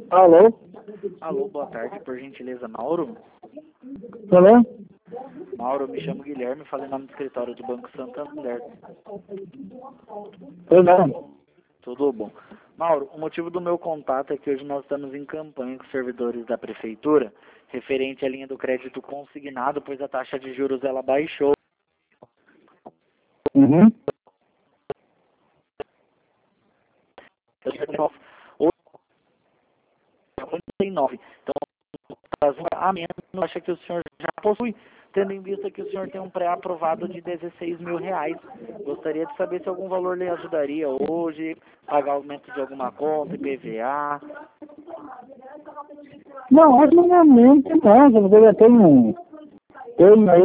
Alô? Alô, boa tarde, por gentileza, Mauro? Alô? Mauro, me chamo Guilherme, falei em nome do escritório do Banco Santander. Pois não. Tudo bom. Mauro, o motivo do meu contato é que hoje nós estamos em campanha com os servidores da Prefeitura, referente à linha do crédito consignado, pois a taxa de juros ela baixou. Uhum. Hoje, 49. Então, caso a menos, acha que o senhor já possui, tendo em vista que o senhor tem um pré-aprovado de R$ 16.000. Gostaria de saber se algum valor lhe ajudaria hoje, pagar aumento de alguma conta, IPVA. Não, mas no momento não, eu já tenho aí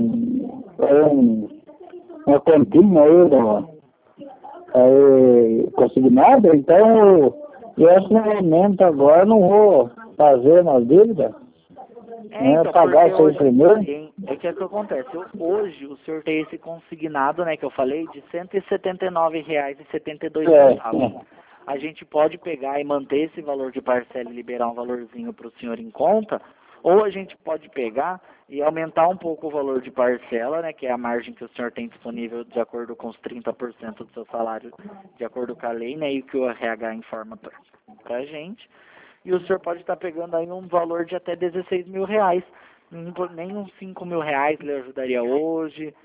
uma continha aí consignada, então eu acho que no momento agora não vou fazer uma dívida, né, pagar isso aí primeiro. É que acontece, hoje o senhor tem esse consignado, né, que eu falei, de R$ 179,72. A gente pode pegar e manter esse valor de parcela e liberar um valorzinho para o senhor em conta, ou a gente pode pegar e aumentar um pouco o valor de parcela, né, que é a margem que o senhor tem disponível de acordo com os 30% do seu salário, de acordo com a lei, né, e o que o RH informa para a gente. E o senhor pode estar pegando aí um valor de até R$ 16.000. Nem uns R$ 5.000 lhe ajudaria hoje.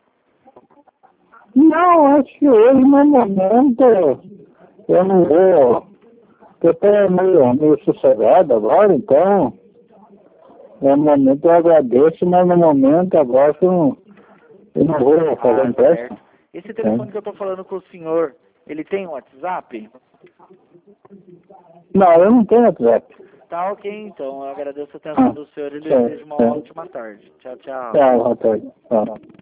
Não, acho que hoje no momento eu não vou, eu estou meio sossegado agora, então no momento eu agradeço, mas no momento agora eu não vou fazer empréstimo. Esse telefone que eu estou falando com o senhor, ele tem um WhatsApp? Não, eu não tenho WhatsApp. Tá ok, então. Eu agradeço a atenção do senhor e lhe desejo uma ótima tarde. Tchau, tchau. Tchau, boa tarde. Tchau.